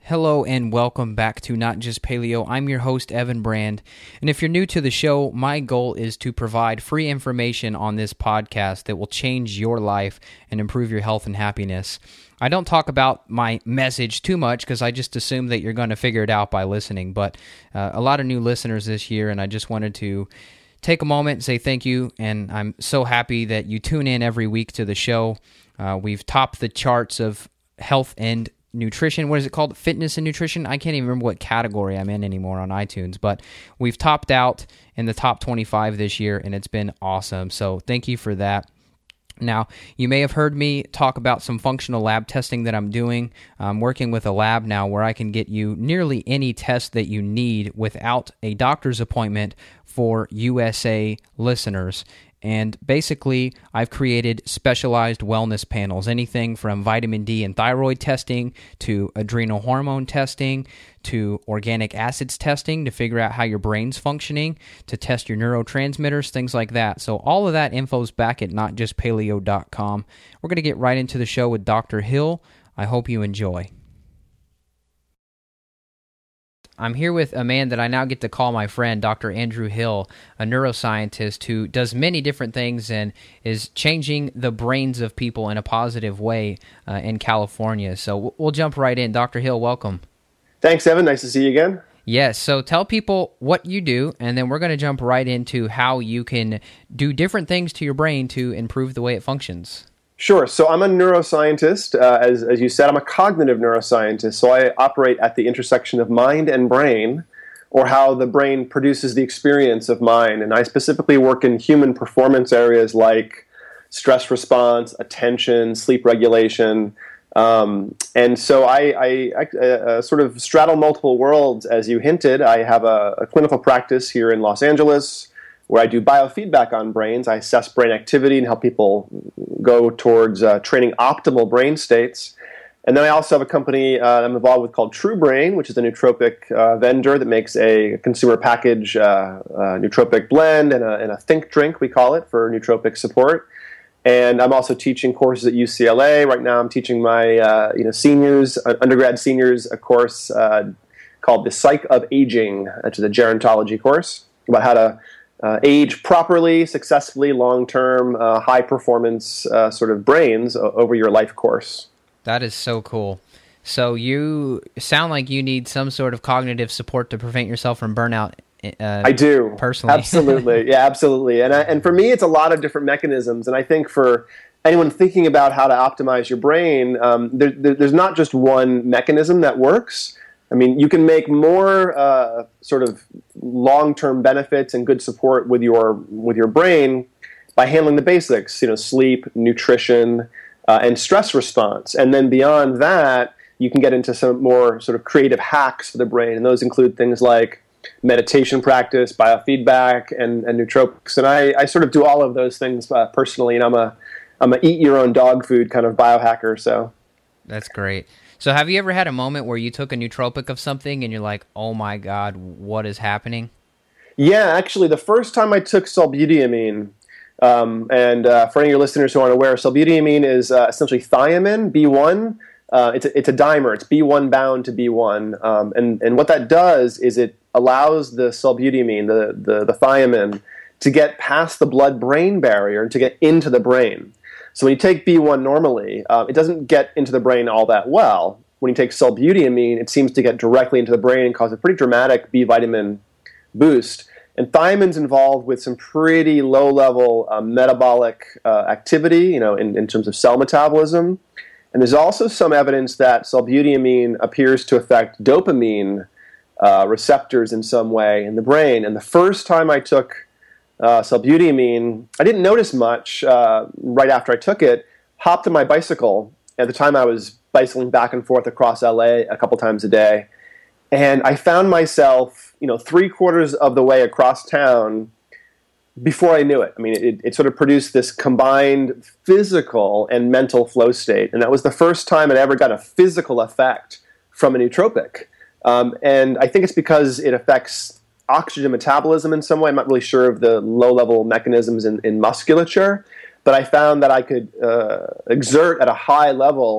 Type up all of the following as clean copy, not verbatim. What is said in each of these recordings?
Hello and welcome back to Not Just Paleo. I'm your host, Evan Brand. And if you're new to the show, my goal is to provide free information on this podcast that will change your life and improve your health and happiness. I don't talk about my message too much because I just assume that you're going to figure it out by listening. But a lot of new listeners this year, and I just wanted to take a moment and say thank you. And I'm so happy that you tune in every week to the show. We've topped the charts of health and nutrition. What is it called? Fitness and nutrition? I can't even remember what category I'm in anymore on iTunes, but we've topped out in the top 25 this year, and it's been awesome. So thank you for that. Now, you may have heard me talk about some functional lab testing that I'm doing. I'm working with a lab now where I can get you nearly any test that you need without a doctor's appointment for USA listeners. And basically, I've created specialized wellness panels, anything from vitamin D and thyroid testing to adrenal hormone testing to organic acids testing to figure out how your brain's functioning, to test your neurotransmitters, things like that. So all of that info is back at notjustpaleo.com. We're going to get right into the show with Dr. Hill. I hope you enjoy. I'm here with a man that I now get to call my friend, Dr. Andrew Hill, a neuroscientist who does many different things and is changing the brains of people in a positive way in California. So we'll jump right in. Dr. Hill, welcome. Thanks, Evan. Nice to see you again. Yes, so tell people what you do, and then we're going to jump right into how you can do different things to your brain to improve the way it functions. Sure. So I'm a neuroscientist. As you said, I'm a cognitive neuroscientist. So I operate at the intersection of mind and brain, or how the brain produces the experience of mind. And I specifically work in human performance areas like stress response, attention, sleep regulation. And so I sort of straddle multiple worlds, as you hinted. I have a clinical practice here in Los Angeles, where I do biofeedback on brains. I assess brain activity and help people go towards training optimal brain states. And then I also have a company I'm involved with called True Brain, which is a nootropic vendor that makes a consumer package nootropic blend and a think drink, we call it, for nootropic support. And I'm also teaching courses at UCLA. Right now I'm teaching my seniors, undergrad seniors, a course called The Psych of Aging, which is a gerontology course about how to age properly, successfully, long-term, high-performance sort of brains over your life course. That is so cool. So you sound like you need some sort of cognitive support to prevent yourself from burnout. I do. Personally. Absolutely. Yeah, absolutely. And for me, it's a lot of different mechanisms. And I think for anyone thinking about how to optimize your brain, there's not just one mechanism that works. I mean, you can make more sort of long-term benefits and good support with your brain by handling the basics, sleep, nutrition, and stress response. And then beyond that, you can get into some more sort of creative hacks for the brain, and those include things like meditation practice, biofeedback, and nootropics. And I sort of do all of those things personally, and I'm a eat your own dog food kind of biohacker. So that's great. So have you ever had a moment where you took a nootropic of something and you're like, oh my God, what is happening? Yeah, actually, the first time I took solbutamine, and for any of your listeners who aren't aware, solbutamine is essentially thiamine, B1. It's a dimer. It's B1 bound to B1. And what that does is it allows the solbutamine, the thiamine, to get past the blood-brain barrier and to get into the brain. So when you take B1 normally, it doesn't get into the brain all that well. When you take solbutamine, it seems to get directly into the brain and cause a pretty dramatic B vitamin boost. And thiamine's involved with some pretty low-level metabolic activity, in terms of cell metabolism. And there's also some evidence that solbutamine appears to affect dopamine receptors in some way in the brain. And the first time I took solbutamine, I didn't notice much right after I took it. Hopped on my bicycle. At the time I was bicycling back and forth across LA a couple times a day. And I found myself, 3/4 of the way across town before I knew it. I mean, it sort of produced this combined physical and mental flow state. And that was the first time I'd ever got a physical effect from a nootropic. And I think it's because it affects oxygen metabolism in some way. I'm not really sure of the low-level mechanisms in musculature, but I found that I could exert at a high level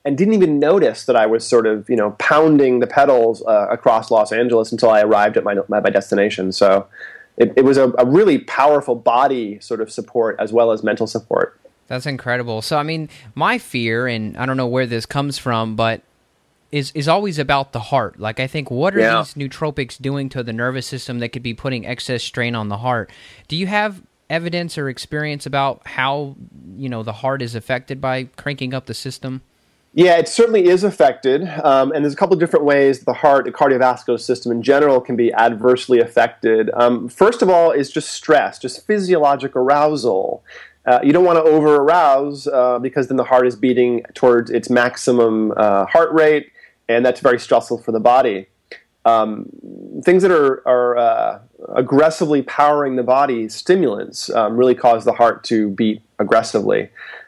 and didn't even notice that I was sort of, pounding the pedals across Los Angeles until I arrived at my destination. So it was a really powerful body sort of support as well as mental support. That's incredible. So, I mean, my fear, and I don't know where this comes from, but is always about the heart. Like, I think, what are these nootropics doing to the nervous system that could be putting excess strain on the heart? Do you have evidence or experience about how, the heart is affected by cranking up the system? Yeah, it certainly is affected, and there's a couple of different ways the heart, the cardiovascular system in general, can be adversely affected. First of all is just stress, just physiologic arousal. You don't want to over-arouse because then the heart is beating towards its maximum heart rate, and that's very stressful for the body. Things that are aggressively powering the body, stimulants, really cause the heart to beat aggressively.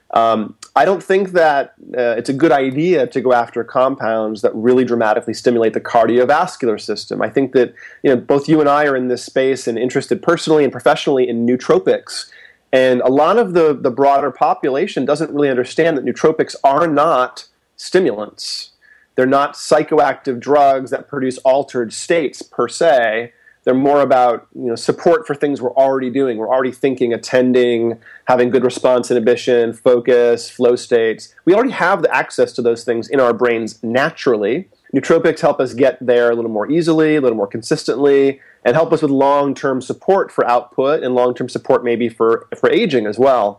I don't think that it's a good idea to go after compounds that really dramatically stimulate the cardiovascular system. I think that both you and I are in this space and interested personally and professionally in nootropics. And a lot of the broader population doesn't really understand that nootropics are not stimulants. They're not psychoactive drugs that produce altered states per se. They're more about support for things we're already doing. We're already thinking, attending, having good response inhibition, focus, flow states. We already have the access to those things in our brains naturally. Nootropics help us get there a little more easily, a little more consistently, and help us with long-term support for output and long-term support maybe for aging as well.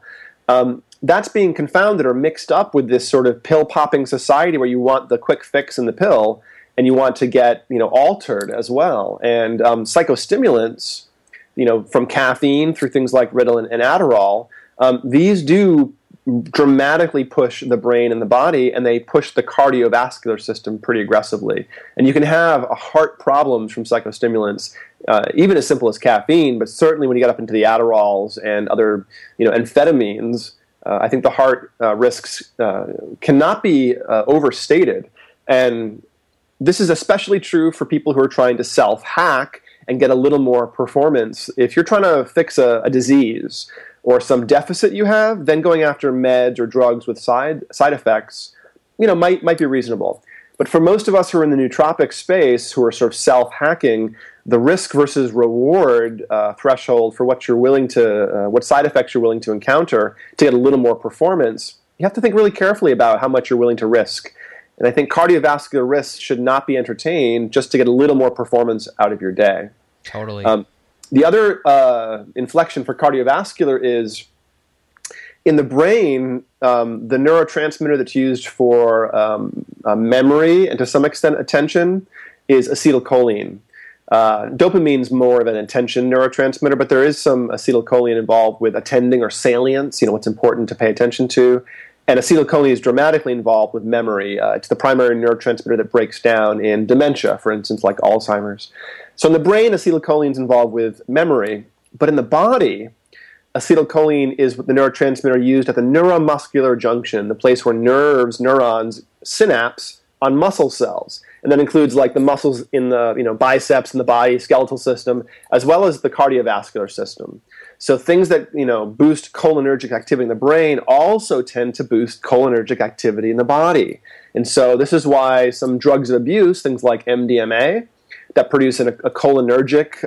That's being confounded or mixed up with this sort of pill-popping society where you want the quick fix in the pill and you want to get altered as well. And psychostimulants, from caffeine through things like Ritalin and Adderall, these do dramatically push the brain and the body, and they push the cardiovascular system pretty aggressively. And you can have heart problems from psychostimulants, even as simple as caffeine, but certainly when you get up into the Adderalls and other amphetamines, I think the heart risks cannot be overstated. And this is especially true for people who are trying to self-hack and get a little more performance. If you're trying to fix a disease or some deficit you have, then going after meds or drugs with side effects, might be reasonable. But for most of us who are in the nootropic space, who are sort of self-hacking, the risk versus reward threshold for what you're willing to, what side effects you're willing to encounter to get a little more performance, you have to think really carefully about how much you're willing to risk. And I think cardiovascular risks should not be entertained just to get a little more performance out of your day. Totally. The other inflection for cardiovascular is in the brain, the neurotransmitter that's used for memory and to some extent attention is acetylcholine. Dopamine's more of an attention neurotransmitter, but there is some acetylcholine involved with attending or salience, what's important to pay attention to. And acetylcholine is dramatically involved with memory. It's the primary neurotransmitter that breaks down in dementia, for instance, like Alzheimer's. So in the brain, acetylcholine is involved with memory. But in the body, acetylcholine is the neurotransmitter used at the neuromuscular junction, the place where neurons synapse on muscle cells. And that includes like the muscles in the biceps in the body, skeletal system, as well as the cardiovascular system. So things that boost cholinergic activity in the brain also tend to boost cholinergic activity in the body. And so this is why some drugs of abuse, things like MDMA, that produce a cholinergic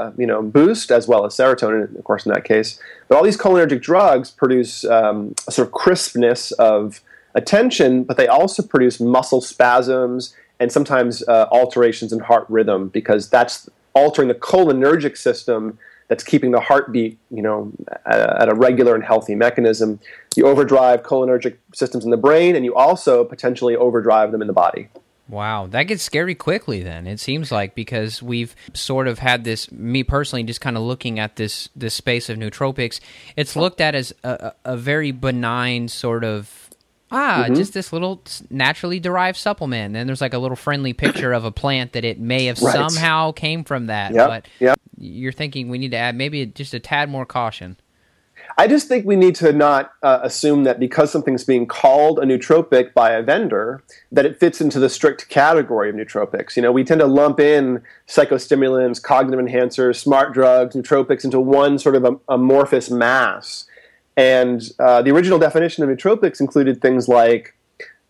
boost, as well as serotonin, of course, in that case. But all these cholinergic drugs produce a sort of crispness of attention, but they also produce muscle spasms and sometimes alterations in heart rhythm, because that's altering the cholinergic system that's keeping the heartbeat, at a regular and healthy mechanism. You overdrive cholinergic systems in the brain, and you also potentially overdrive them in the body. Wow, that gets scary quickly then, it seems like, because we've sort of had this, me personally, just kind of looking at this space of nootropics, it's looked at as a very benign sort of, just this little naturally derived supplement. And then there's like a little friendly picture of a plant that it may have somehow came from that. But you're thinking we need to add maybe just a tad more caution. I just think we need to not assume that because something's being called a nootropic by a vendor, that it fits into the strict category of nootropics. We tend to lump in psychostimulants, cognitive enhancers, smart drugs, nootropics into one sort of amorphous mass. And the original definition of nootropics included things like,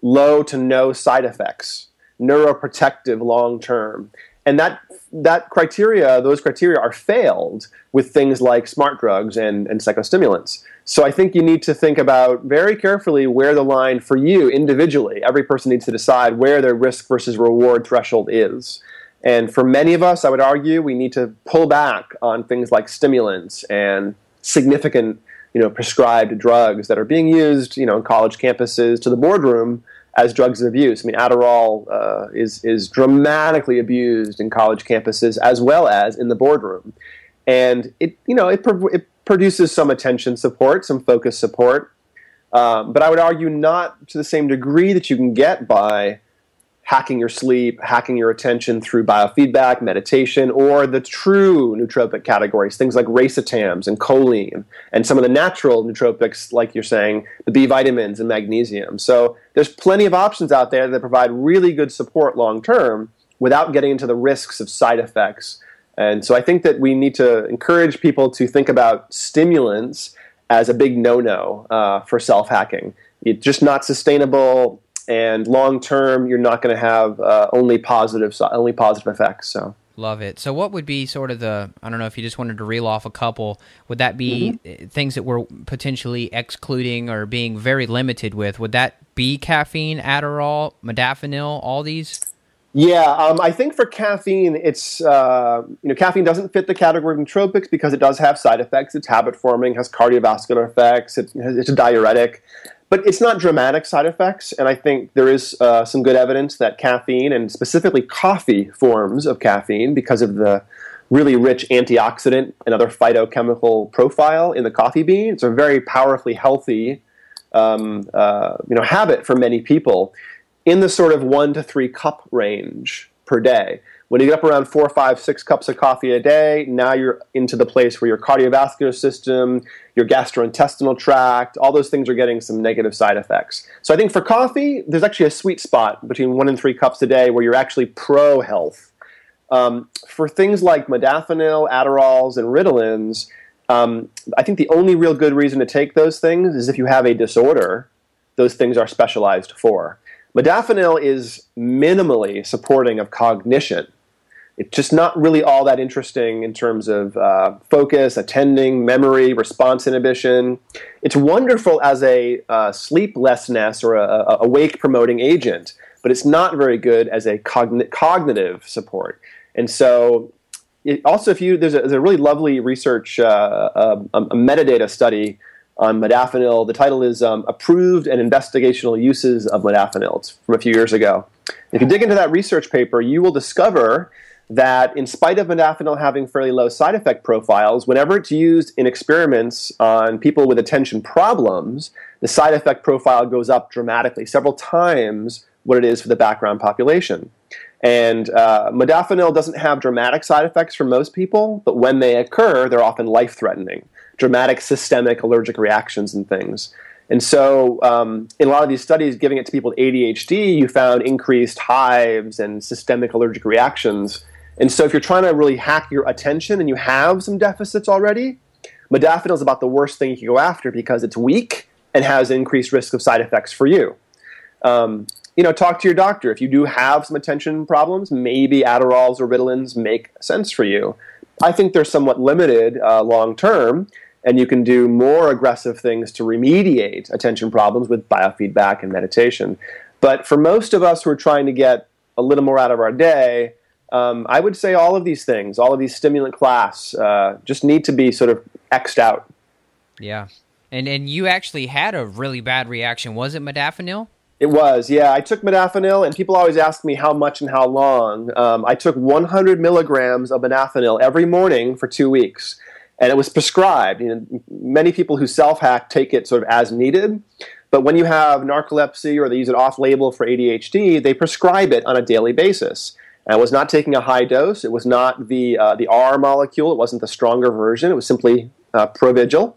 low to no side effects, neuroprotective long term. And those criteria are failed with things like smart drugs and psychostimulants. So I think you need to think about very carefully where the line for you individually, every person needs to decide where their risk versus reward threshold is. And for many of us, I would argue, we need to pull back on things like stimulants and significant, prescribed drugs that are being used, in college campuses to the boardroom as drugs of abuse. I mean, Adderall is dramatically abused in college campuses as well as in the boardroom, and it produces some attention support, some focus support, but I would argue not to the same degree that you can get by hacking your sleep, hacking your attention through biofeedback, meditation, or the true nootropic categories, things like racetams and choline, and some of the natural nootropics, like you're saying, the B vitamins and magnesium. So there's plenty of options out there that provide really good support long term without getting into the risks of side effects. And so I think that we need to encourage people to think about stimulants as a big no-no for self-hacking. It's just not sustainable. And long term, you're not going to have only positive effects. So love it. So what would be sort of I don't know if you just wanted to reel off a couple, would that be things that we're potentially excluding or being very limited with? Would that be caffeine, Adderall, modafinil, all these? Yeah, I think for caffeine, it's caffeine doesn't fit the category of nootropics because it does have side effects. It's habit forming, has cardiovascular effects. It's a diuretic. But it's not dramatic side effects, and I think there is some good evidence that caffeine, and specifically coffee forms of caffeine, because of the really rich antioxidant and other phytochemical profile in the coffee bean, it's a very powerfully healthy habit for many people in the sort of 1 to 3 cup range per day. When you get up around 4, 5, 6 cups of coffee a day, now you're into the place where your cardiovascular system, your gastrointestinal tract, all those things are getting some negative side effects. So I think for coffee, there's actually a sweet spot between 1 and 3 cups a day where you're actually pro-health. For things like modafinil, Adderalls, and Ritalins, I think the only real good reason to take those things is if you have a disorder those things are specialized for. Modafinil is minimally supporting of cognition. It's just not really all that interesting in terms of focus, attending, memory, response inhibition. It's wonderful as a sleeplessness or a wake-promoting agent, but it's not very good as a cognitive support. And so, there's a really lovely research, a metadata study on modafinil. The title is Approved and Investigational Uses of Modafinil. It's from a few years ago. If you dig into that research paper, you will discover that in spite of modafinil having fairly low side effect profiles, whenever it's used in experiments on people with attention problems, the side effect profile goes up dramatically, several times what it is for the background population. And modafinil doesn't have dramatic side effects for most people, but when they occur, they're often life-threatening, dramatic systemic allergic reactions and things. And so in a lot of these studies, giving it to people with ADHD, you found increased hives and systemic allergic reactions. And so if you're trying to really hack your attention and you have some deficits already, modafinil is about the worst thing you can go after because it's weak and has increased risk of side effects for you. Talk to your doctor. If you do have some attention problems, maybe Adderalls or Ritalins make sense for you. I think they're somewhat limited long term, and you can do more aggressive things to remediate attention problems with biofeedback and meditation. But for most of us who are trying to get a little more out of our day, I would say all of these things, all of these stimulant class, just need to be sort of X'd out. Yeah. And you actually had a really bad reaction. Was it modafinil? It was, yeah. I took modafinil, and people always ask me how much and how long. I took 100 milligrams of modafinil every morning for 2 weeks, and it was prescribed. Many people who self-hack take it sort of as needed, but when you have narcolepsy or they use it off-label for ADHD, they prescribe it on a daily basis. And I was not taking a high dose. It was not the R molecule. It wasn't the stronger version. It was simply Provigil.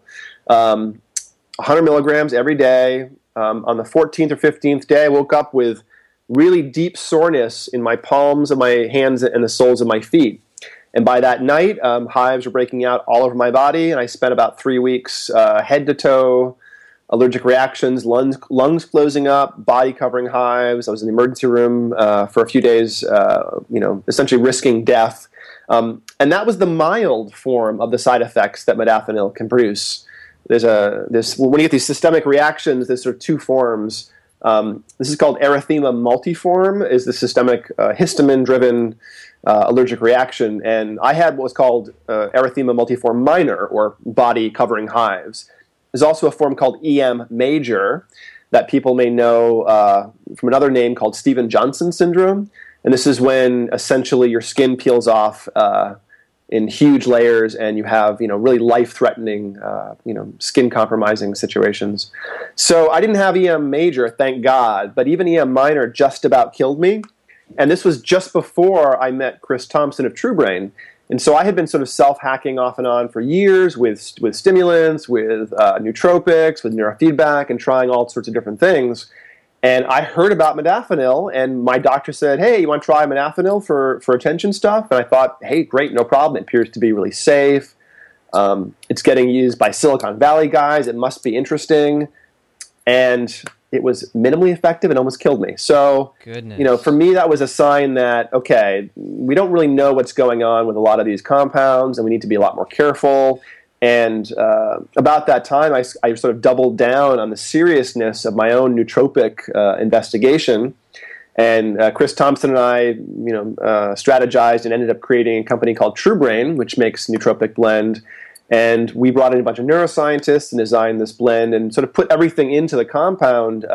100 milligrams every day. On the 14th or 15th day, I woke up with really deep soreness in my palms of my hands and the soles of my feet. And by that night, hives were breaking out all over my body, and I spent about 3 weeks head to toe allergic reactions, lungs closing up, body covering hives. I was in the emergency room for a few days, essentially risking death. And that was the mild form of the side effects that modafinil can produce. When you get these systemic reactions, there's sort of two forms. This is called erythema multiforme, is the systemic histamine-driven allergic reaction. And I had what was called erythema multiforme minor, or body covering hives. There's also a form called EM major that people may know from another name called Stevens-Johnson syndrome. And this is when essentially your skin peels off in huge layers and you have really life-threatening skin-compromising situations. So I didn't have EM major, thank God, but even EM minor just about killed me. And this was just before I met Chris Thompson of TrueBrain. And so I had been sort of self-hacking off and on for years with stimulants, with nootropics, with neurofeedback, and trying all sorts of different things. And I heard about modafinil, and my doctor said, hey, you want to try modafinil for attention stuff? And I thought, hey, great, no problem. It appears to be really safe. It's getting used by Silicon Valley guys. It must be interesting. And it was minimally effective and almost killed me. So, for me, that was a sign that, okay, we don't really know what's going on with a lot of these compounds, and we need to be a lot more careful. And about that time, I sort of doubled down on the seriousness of my own nootropic investigation. And Chris Thompson and I, strategized and ended up creating a company called TrueBrain, which makes nootropic blend. And we brought in a bunch of neuroscientists and designed this blend and sort of put everything into the compound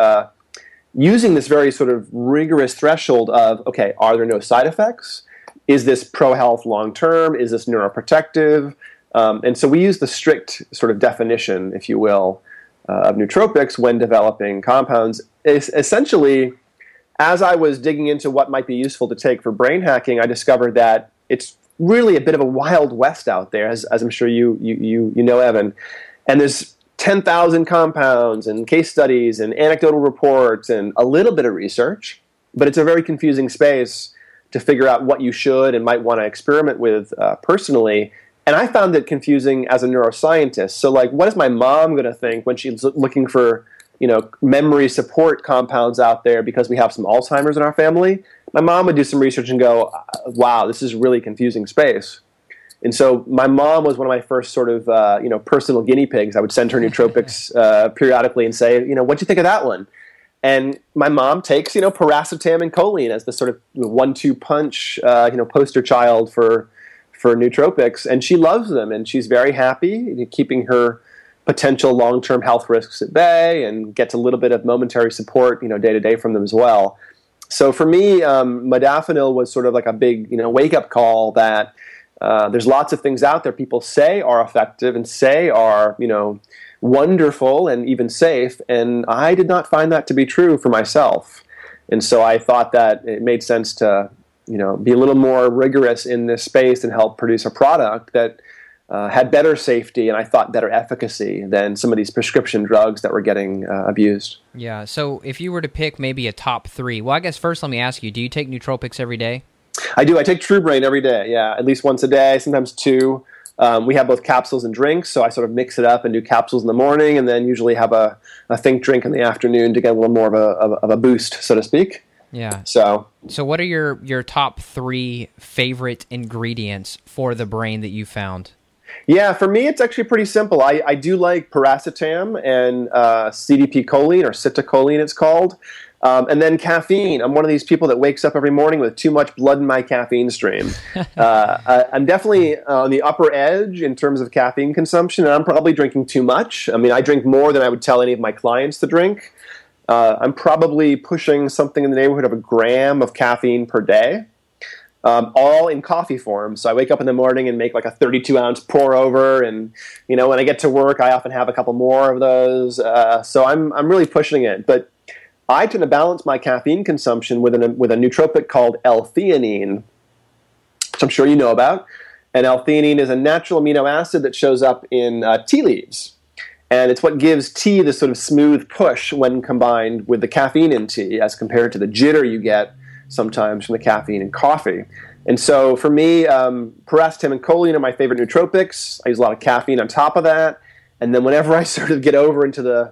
using this very sort of rigorous threshold of, okay, are there no side effects? Is this pro-health long-term? Is this neuroprotective? And so we use the strict sort of definition, if you will, of nootropics when developing compounds. Essentially, as I was digging into what might be useful to take for brain hacking, I discovered that it's really a bit of a wild west out there, as I'm sure you know, Evan. And there's 10,000 compounds and case studies and anecdotal reports and a little bit of research, but it's a very confusing space to figure out what you should and might want to experiment with personally. And I found it confusing as a neuroscientist. So, what is my mom going to think when she's looking for, memory support compounds out there because we have some Alzheimer's in our family? My mom would do some research and go, wow, this is really confusing space. And so my mom was one of my first sort of, personal guinea pigs. I would send her nootropics periodically and say, what'd you think of that one? And my mom takes, piracetam and choline as the sort of 1-2 punch, poster child for nootropics. And she loves them, and she's very happy, keeping her potential long-term health risks at bay and gets a little bit of momentary support, day to day from them as well. So for me, modafinil was sort of like a big, wake-up call that there's lots of things out there people say are effective and say are, wonderful and even safe, and I did not find that to be true for myself. And so I thought that it made sense to, be a little more rigorous in this space and help produce a product that had better safety and I thought better efficacy than some of these prescription drugs that were getting abused. Yeah, so if you were to pick maybe a top 3, well, I guess first let me ask you, do you take nootropics every day? I do. I take TrueBrain every day, yeah, at least once a day, sometimes 2. We have both capsules and drinks, so I sort of mix it up and do capsules in the morning and then usually have a think drink in the afternoon to get a little more of a boost, so to speak. Yeah. So what are your top 3 favorite ingredients for the brain that you found? Yeah, for me, it's actually pretty simple. I do like piracetam and CDP choline, or citicoline it's called, and then caffeine. I'm one of these people that wakes up every morning with too much blood in my caffeine stream. I'm definitely on the upper edge in terms of caffeine consumption, and I'm probably drinking too much. I mean, I drink more than I would tell any of my clients to drink. I'm probably pushing something in the neighborhood of 1 gram of caffeine per day. All in coffee form. So I wake up in the morning and make like a 32-ounce pour over, and when I get to work, I often have a couple more of those. So I'm really pushing it. But I tend to balance my caffeine consumption with a nootropic called L-theanine, which I'm sure you know about. And L-theanine is a natural amino acid that shows up in tea leaves. And it's what gives tea this sort of smooth push when combined with the caffeine in tea, as compared to the jitter you get sometimes from the caffeine in coffee. And so for me, piracetam and choline are my favorite nootropics. I use a lot of caffeine on top of that. And then whenever I sort of get over into the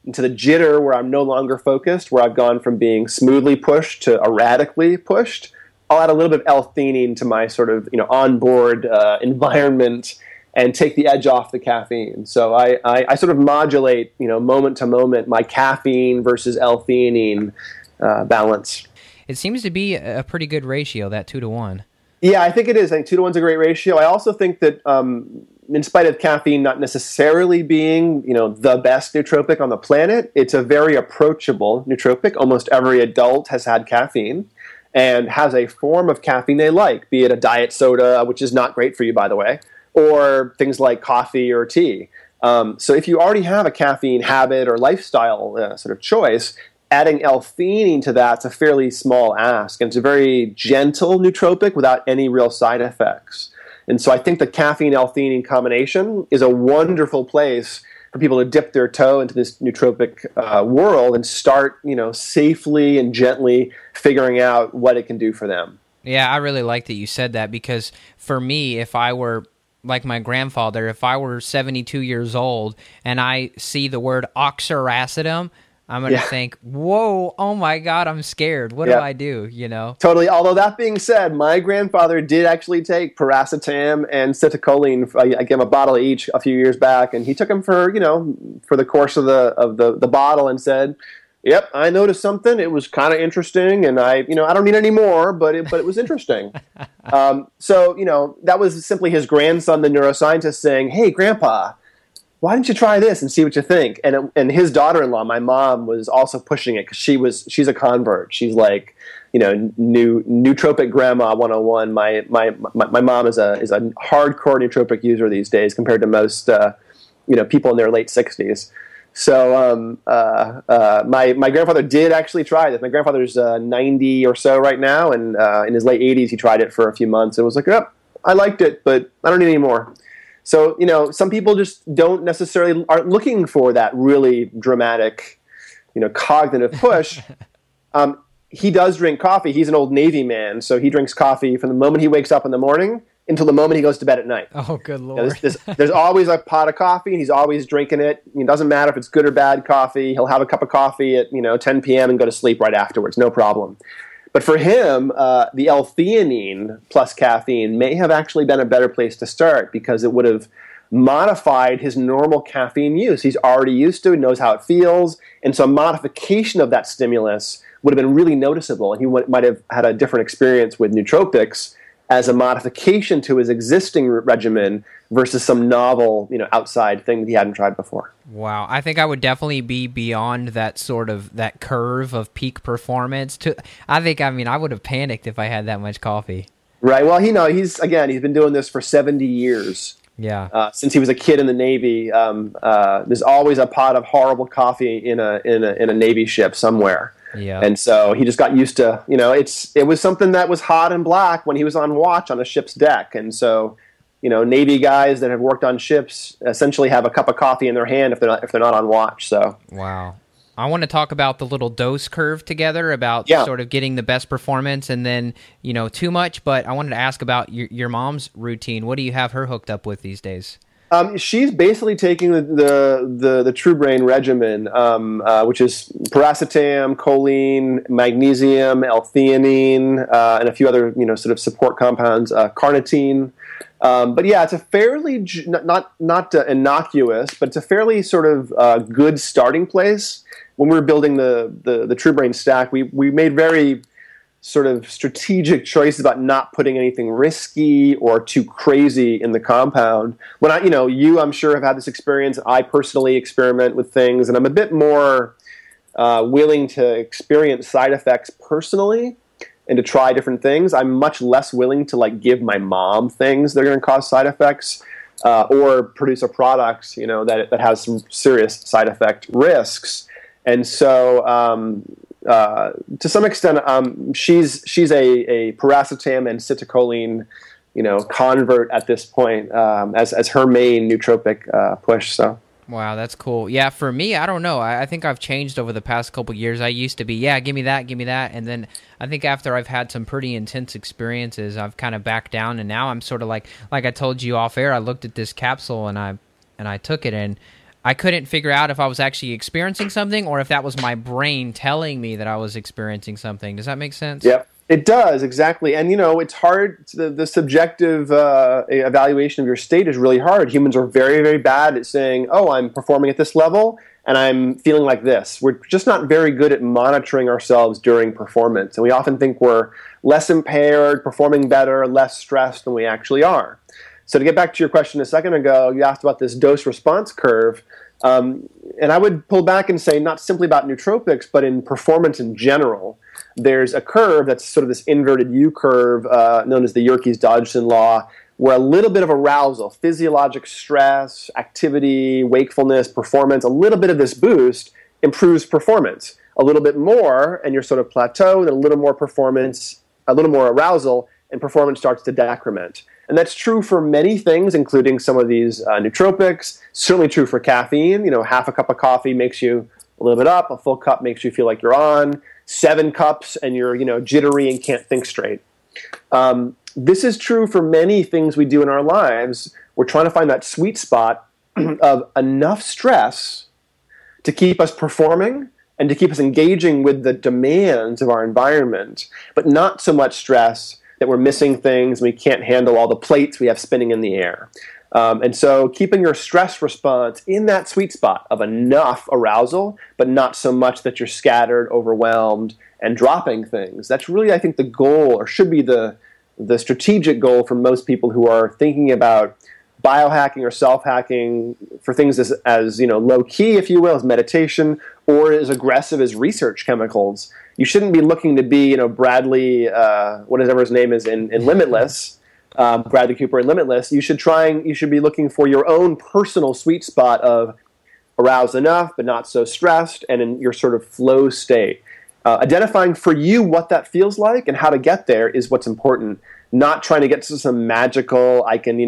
into the jitter where I'm no longer focused, where I've gone from being smoothly pushed to erratically pushed, I'll add a little bit of L-theanine to my sort of onboard environment and take the edge off the caffeine. So I sort of modulate moment to moment my caffeine versus L-theanine balance. It seems to be a pretty good ratio, that 2-to-1. Yeah, I think it is. I think 2-to-1's a great ratio. I also think that in spite of caffeine not necessarily being the best nootropic on the planet, it's a very approachable nootropic. Almost every adult has had caffeine and has a form of caffeine they like, be it a diet soda, which is not great for you, by the way, or things like coffee or tea. So if you already have a caffeine habit or lifestyle sort of choice, adding L-theanine to that's a fairly small ask, and it's a very gentle nootropic without any real side effects. And so I think the caffeine L-theanine combination is a wonderful place for people to dip their toe into this nootropic world and start, safely and gently figuring out what it can do for them. Yeah, I really like that you said that, because for me, if I were like my grandfather, if I were 72 years old and I see the word oxiracetam, I'm going to think, whoa, oh my God, I'm scared. What do I do, Totally. Although that being said, my grandfather did actually take paracetam and citicoline. I gave him a bottle each a few years back, and he took them for the course of the bottle and said, yep, I noticed something. It was kind of interesting, and I don't need any more, but it was interesting. So that was simply his grandson, the neuroscientist, saying, hey, Grandpa, why don't you try this and see what you think? And his daughter-in-law, my mom, was also pushing it because she's a convert. She's like, nootropic grandma 101. My mom is a hardcore nootropic user these days compared to most people in their late 60s. So my grandfather did actually try this. My grandfather's 90 or so right now, and in his late 80s he tried it for a few months and was like, oh, I liked it, but I don't need any more. So, some people just aren't looking for that really dramatic, cognitive push. He does drink coffee. He's an old Navy man, so he drinks coffee from the moment he wakes up in the morning until the moment he goes to bed at night. Oh, good Lord. There's always a pot of coffee, and he's always drinking it. It doesn't matter if it's good or bad coffee. He'll have a cup of coffee at 10 p.m. and go to sleep right afterwards, no problem. But for him, the L-theanine plus caffeine may have actually been a better place to start, because it would have modified his normal caffeine use. He's already used to it, knows how it feels, and so a modification of that stimulus would have been really noticeable, and he might have had a different experience with nootropics as a modification to his existing regimen versus some novel, outside thing that he hadn't tried before. Wow. I think I would definitely be beyond that sort of, that curve of peak performance. I would have panicked if I had that much coffee. Right. Well, he's been doing this for 70 years. Yeah. Since he was a kid in the Navy, there's always a pot of horrible coffee in a Navy ship somewhere. Yeah. And so he just got used to, it was something that was hot and black when he was on watch on a ship's deck. And so, Navy guys that have worked on ships essentially have a cup of coffee in their hand if they're not on watch. So wow. I want to talk about the little dose curve together, about sort of getting the best performance, and then, too much. But I wanted to ask about your mom's routine. What do you have her hooked up with these days? She's basically taking the True Brain regimen, which is paracetam, choline, magnesium, L-theanine, and a few other sort of support compounds, carnitine. But yeah, it's a fairly not innocuous, but it's a fairly sort of good starting place. When we were building the True Brain stack, we made very sort of strategic choices about not putting anything risky or too crazy in the compound. When I'm sure have had this experience. I personally experiment with things, and I'm a bit more willing to experience side effects personally and to try different things. I'm much less willing to give my mom things that are going to cause side effects or produce a product that has some serious side effect risks. And so, to some extent, she's a paracetam and citicoline, convert at this point as her main nootropic push. So. Wow, that's cool. Yeah, for me, I don't know. I think I've changed over the past couple years. I used to be, give me that, and then I think after I've had some pretty intense experiences, I've kind of backed down, and now I'm sort of like I told you off air. I looked at this capsule and I took it, and I couldn't figure out if I was actually experiencing something or if that was my brain telling me that I was experiencing something. Does that make sense? Yep. It does, exactly. And, it's hard. The subjective evaluation of your state is really hard. Humans are very, very bad at saying, oh, I'm performing at this level and I'm feeling like this. We're just not very good at monitoring ourselves during performance. And we often think we're less impaired, performing better, less stressed than we actually are. So to get back to your question a second ago, you asked about this dose-response curve. And I would pull back and say not simply about nootropics, but in performance in general. There's a curve that's sort of this inverted U curve known as the Yerkes-Dodgson law, where a little bit of arousal, physiologic stress, activity, wakefulness, performance, a little bit of this boost improves performance. A little bit more, and you're sort of plateaued, and a little more performance, a little more arousal, and performance starts to decrement. And that's true for many things, including some of these nootropics. Certainly true for caffeine. Half a cup of coffee makes you a little bit up. A full cup makes you feel like you're on. 7 cups and you're jittery and can't think straight. This is true for many things we do in our lives. We're trying to find that sweet spot of enough stress to keep us performing and to keep us engaging with the demands of our environment, but not so much stress that we're missing things and we can't handle all the plates we have spinning in the air. And so keeping your stress response in that sweet spot of enough arousal, but not so much that you're scattered, overwhelmed, and dropping things. That's really, I think, the goal, or should be the strategic goal for most people who are thinking about biohacking or self-hacking for things as low-key, if you will, as meditation, or as aggressive as research chemicals. You shouldn't be looking to be, Bradley, whatever his name is in Limitless, Bradley Cooper in Limitless. You should be looking for your own personal sweet spot of aroused enough, but not so stressed, and in your sort of flow state. Identifying for you what that feels like and how to get there is what's important. Not trying to get to some magical, I can,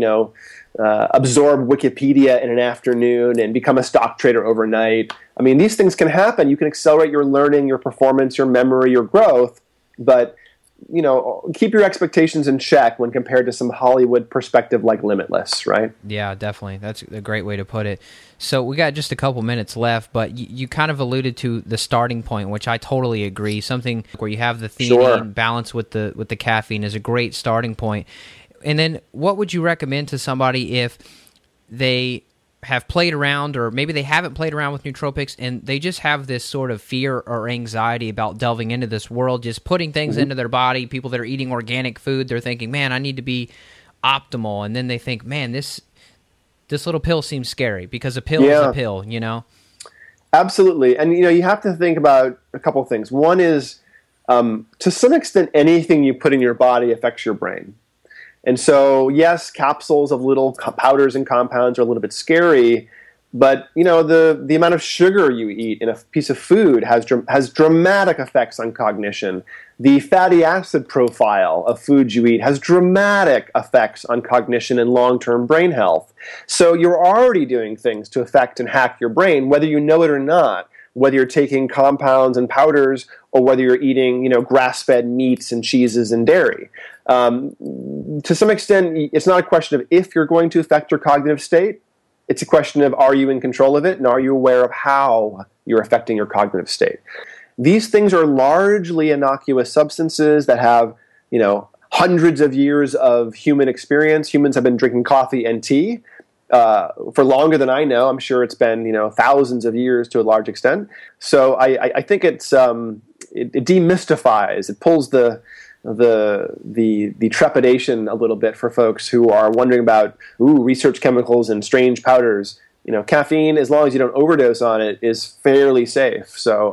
absorb Wikipedia in an afternoon and become a stock trader overnight. I mean, these things can happen. You can accelerate your learning, your performance, your memory, your growth, but keep your expectations in check when compared to some Hollywood perspective like Limitless, right? Yeah, definitely. That's a great way to put it. So we got just a couple minutes left, but you kind of alluded to the starting point, which I totally agree. Something where you have the theanine balanced with the caffeine is a great starting point. And then what would you recommend to somebody if they have played around, or maybe they haven't played around with nootropics and they just have this sort of fear or anxiety about delving into this world, just putting things into their body? People that are eating organic food, they're thinking, man, I need to be optimal. And then they think, man, this little pill seems scary because a pill is a pill, Absolutely. And, you have to think about a couple of things. One is, to some extent, anything you put in your body affects your brain. And so, yes, capsules of little powders and compounds are a little bit scary, but the amount of sugar you eat in a piece of food has dramatic effects on cognition. The fatty acid profile of foods you eat has dramatic effects on cognition and long-term brain health. So you're already doing things to affect and hack your brain, whether you know it or not. Whether you're taking compounds and powders or whether you're eating, grass-fed meats and cheeses and dairy. To some extent, it's not a question of if you're going to affect your cognitive state. It's a question of, are you in control of it, and are you aware of how you're affecting your cognitive state? These things are largely innocuous substances that have, hundreds of years of human experience. Humans have been drinking coffee and tea for longer than I know. I'm sure it's been, thousands of years to a large extent. So I think it demystifies, it pulls the trepidation a little bit for folks who are wondering about research chemicals and strange powders. Caffeine, as long as you don't overdose on it, is fairly safe. So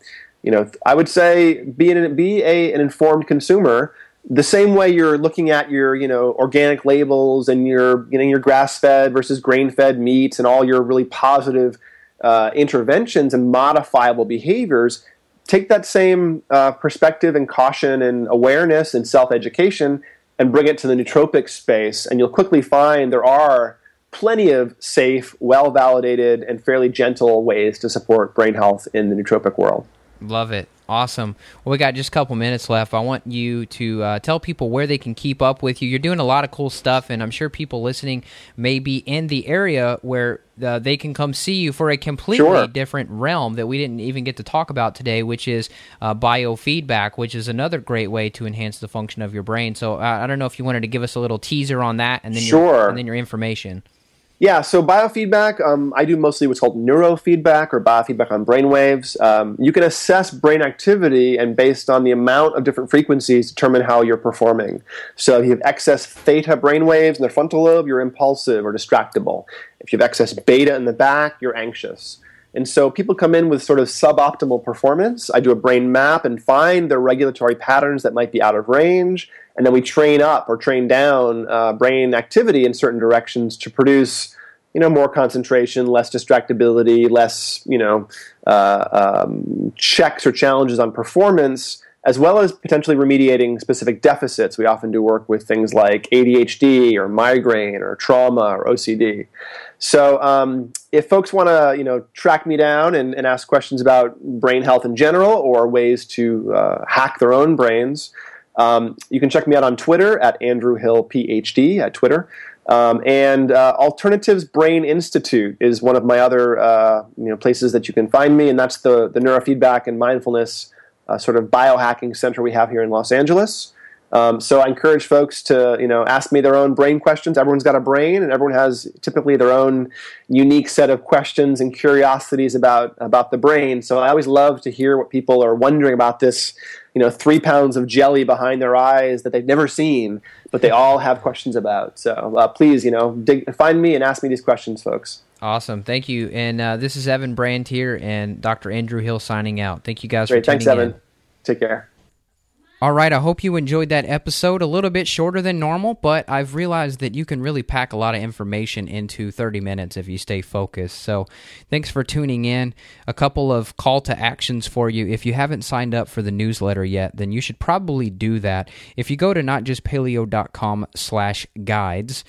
I would say be an informed consumer. The same way you're looking at your, organic labels and your grass-fed versus grain-fed meats and all your really positive interventions and modifiable behaviors, take that same perspective and caution and awareness and self-education and bring it to the nootropic space, and you'll quickly find there are plenty of safe, well-validated, and fairly gentle ways to support brain health in the nootropic world. Love it. Awesome. Well, we got just a couple minutes left. I want you to tell people where they can keep up with you. You're doing a lot of cool stuff, and I'm sure people listening may be in the area where they can come see you for a completely different realm that we didn't even get to talk about today, which is biofeedback, which is another great way to enhance the function of your brain. So I don't know if you wanted to give us a little teaser on that, and then your information. Yeah, so biofeedback, I do mostly what's called neurofeedback or biofeedback on brainwaves. You can assess brain activity and based on the amount of different frequencies determine how you're performing. So if you have excess theta brainwaves in the frontal lobe, you're impulsive or distractible. If you have excess beta in the back, you're anxious. And so people come in with sort of suboptimal performance. I do a brain map and find their regulatory patterns that might be out of range, and then we train up or train down brain activity in certain directions to produce, more concentration, less distractibility, less, checks or challenges on performance, as well as potentially remediating specific deficits. We often do work with things like ADHD or migraine or trauma or OCD. So if folks want to, track me down and ask questions about brain health in general or ways to hack their own brains, you can check me out on Twitter at Andrew Hill PhD at Twitter. And Alternatives Brain Institute is one of my other places that you can find me, and that's the neurofeedback and mindfulness sort of biohacking center we have here in Los Angeles. So I encourage folks to ask me their own brain questions. Everyone's got a brain, and everyone has typically their own unique set of questions and curiosities about the brain. So I always love to hear what people are wondering about this 3 pounds of jelly behind their eyes that they've never seen, but they all have questions about. So please, find me and ask me these questions, folks. Awesome. Thank you. And this is Evan Brand here and Dr. Andrew Hill signing out. Thank you guys for tuning in. Thanks, Evan. Take care. All right, I hope you enjoyed that episode. A little bit shorter than normal, but I've realized that you can really pack a lot of information into 30 minutes if you stay focused. So thanks for tuning in. A couple of call to actions for you. If you haven't signed up for the newsletter yet, then you should probably do that. If you go to notjustpaleo.com/guides,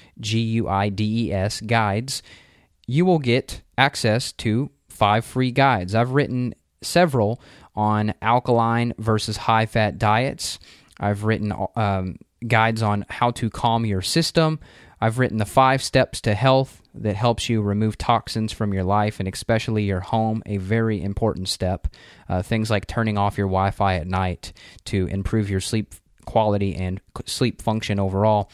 GUIDES, guides, you will get access to 5 free guides. I've written several on alkaline versus high-fat diets. I've written guides on how to calm your system. I've written the 5 steps to health that helps you remove toxins from your life and especially your home, a very important step. Things like turning off your Wi-Fi at night to improve your sleep quality and sleep function overall.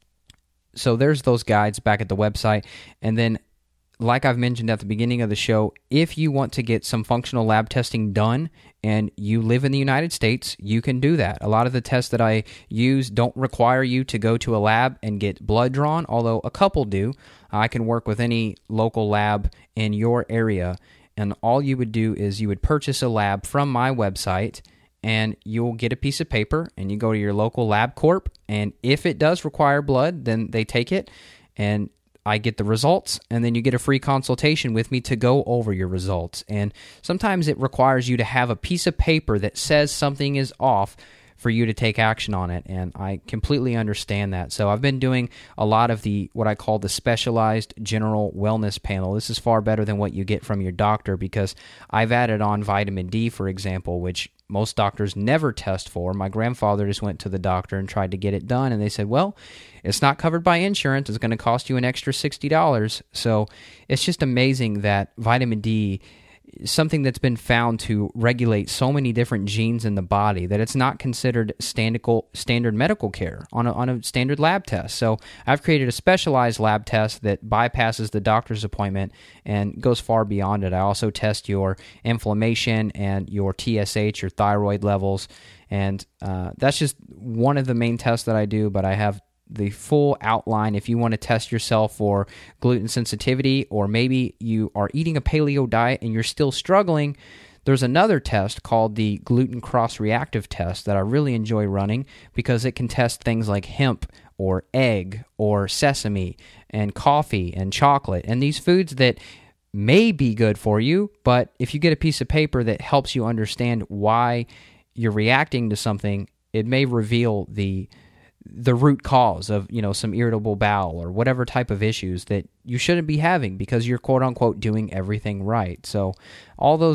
So there's those guides back at the website. And then, like I've mentioned at the beginning of the show, if you want to get some functional lab testing done and you live in the United States, you can do that. A lot of the tests that I use don't require you to go to a lab and get blood drawn, although a couple do. I can work with any local lab in your area, and all you would do is you would purchase a lab from my website, and you'll get a piece of paper, and you go to your local lab corp, and if it does require blood, then they take it, and I get the results, and then you get a free consultation with me to go over your results. And sometimes it requires you to have a piece of paper that says something is off for you to take action on it, and I completely understand that. So I've been doing a lot of what I call the specialized general wellness panel. This is far better than what you get from your doctor because I've added on vitamin D, for example, which most doctors never test for. My grandfather just went to the doctor and tried to get it done, and they said, well, it's not covered by insurance. It's going to cost you an extra $60. So it's just amazing that vitamin D is something that's been found to regulate so many different genes in the body that it's not considered standard medical care on a standard lab test. So I've created a specialized lab test that bypasses the doctor's appointment and goes far beyond it. I also test your inflammation and your TSH, your thyroid levels, and that's just one of the main tests that I do, but I have the full outline if you want to test yourself for gluten sensitivity, or maybe you are eating a paleo diet and you're still struggling. There's another test called the gluten cross-reactive test that I really enjoy running because it can test things like hemp or egg or sesame and coffee and chocolate and these foods that may be good for you, but if you get a piece of paper that helps you understand why you're reacting to something, it may reveal the root cause of, some irritable bowel or whatever type of issues that you shouldn't be having because you're quote unquote doing everything right. So all those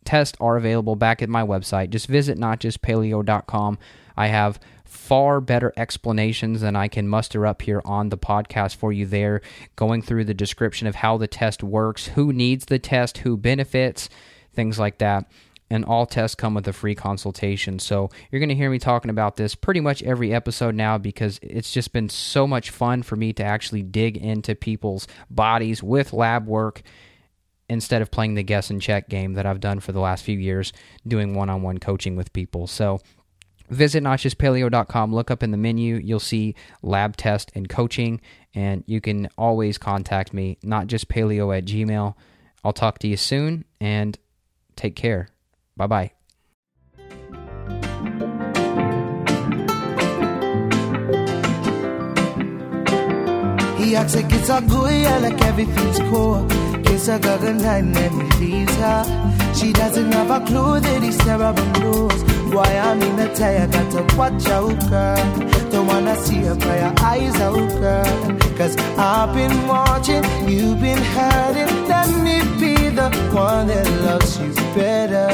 tests are available back at my website. Just visit notjustpaleo.com. I have far better explanations than I can muster up here on the podcast for you there, going through the description of how the test works, who needs the test, who benefits, things like that. And all tests come with a free consultation. So you're going to hear me talking about this pretty much every episode now because it's just been so much fun for me to actually dig into people's bodies with lab work instead of playing the guess and check game that I've done for the last few years doing one-on-one coaching with people. So visit notjustpaleo.com, look up in the menu, you'll see lab test and coaching, and you can always contact me, notjustpaleo@gmail.com. I'll talk to you soon, and take care. Bye-bye. He acts like it's all good, yeah, like everything's cool. Kiss her, got a line, and he leaves her. She doesn't have a clue that he's terrible news. Why I'm in a tie, I got to watch out, girl. Don't wanna see her cry her eyes out, girl. Cause I've been watching, you've been hurting. Let me be the one that loves you better.